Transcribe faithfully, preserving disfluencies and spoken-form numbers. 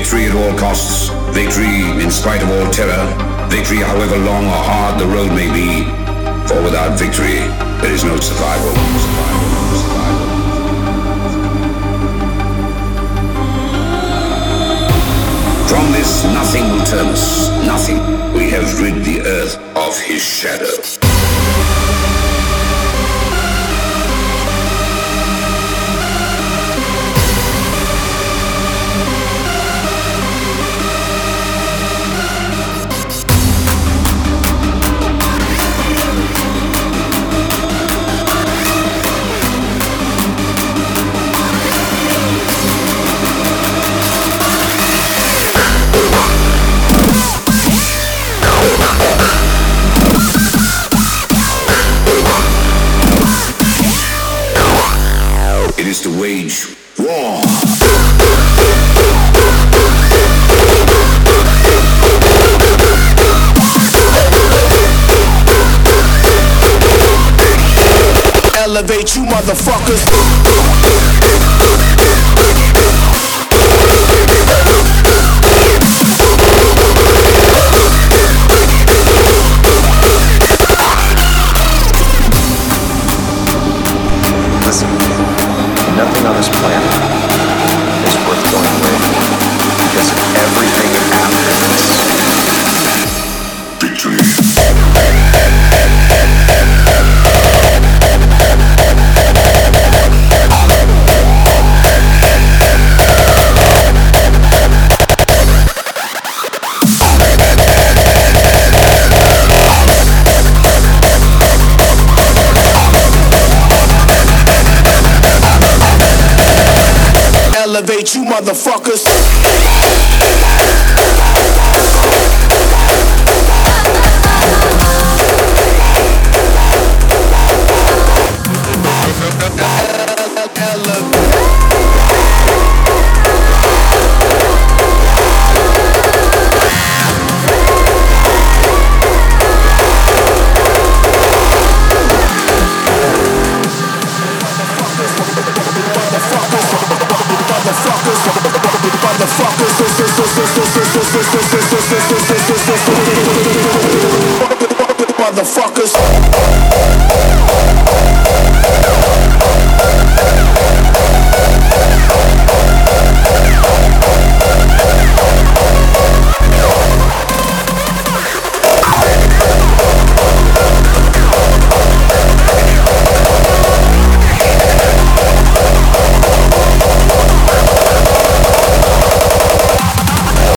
Victory at all costs, victory in spite of all terror, victory however long or hard the road may be, for without victory there is no survival. survival, survival. From this nothing will turn us, nothing. We have rid the earth of his shadow. Is to wage war. Elevate you motherfuckers. Listen, nothing on this planet is worth going with because everything after this. Victory. Elevate you motherfuckers. Motherfuckers.